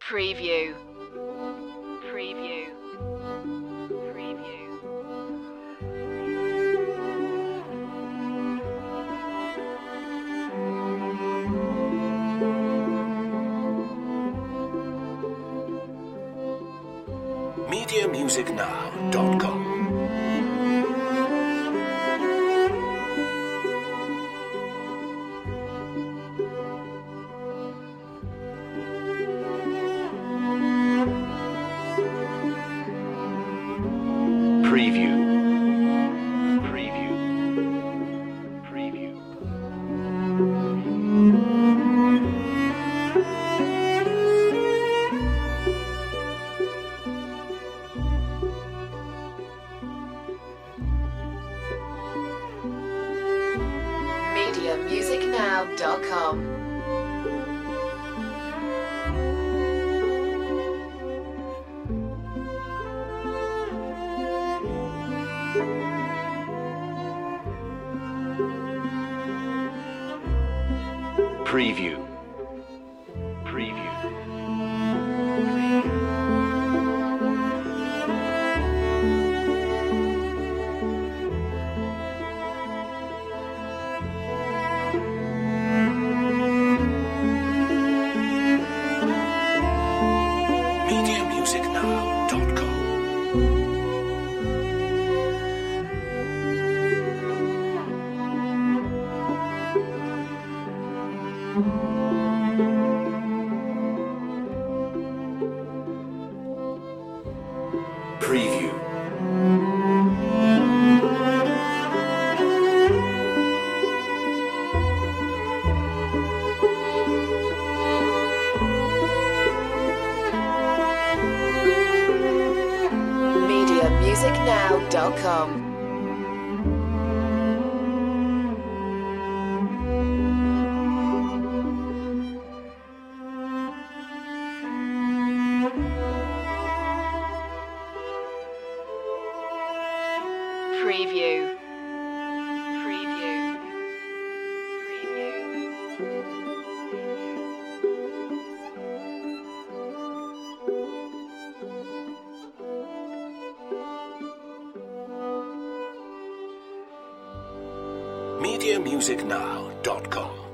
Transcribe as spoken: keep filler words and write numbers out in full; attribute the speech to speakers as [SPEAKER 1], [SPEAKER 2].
[SPEAKER 1] Preview. Preview. Preview.
[SPEAKER 2] media music now dot com. Preview. Preview. Preview.
[SPEAKER 1] media music now dot com.
[SPEAKER 2] Preview. Preview. media music now dot com. Preview.
[SPEAKER 1] media music now dot com. Preview. Preview.
[SPEAKER 2] media music now dot com.